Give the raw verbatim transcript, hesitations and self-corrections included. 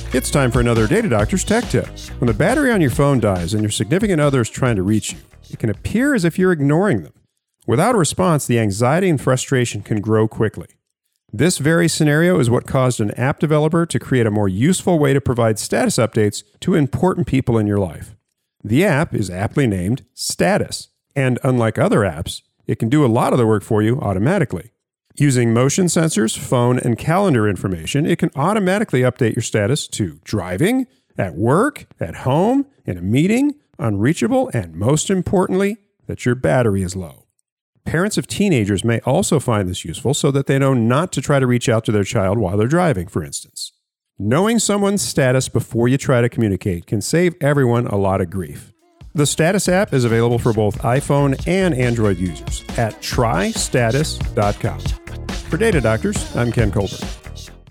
It's time for another Data Doctor's Tech Tip. When the battery on your phone dies and your significant other is trying to reach you, it can appear as if you're ignoring them. Without a response, the anxiety and frustration can grow quickly. This very scenario is what caused an app developer to create a more useful way to provide status updates to important people in your life. The app is aptly named Status, and unlike other apps, it can do a lot of the work for you automatically. Using motion sensors, phone, and calendar information, it can automatically update your status to driving, at work, at home, in a meeting, unreachable, and most importantly, that your battery is low. Parents of teenagers may also find this useful so that they know not to try to reach out to their child while they're driving, for instance. Knowing someone's status before you try to communicate can save everyone a lot of grief. The Status app is available for both iPhone and Android users at try status dot com. For Data Doctors, I'm Ken Colbert.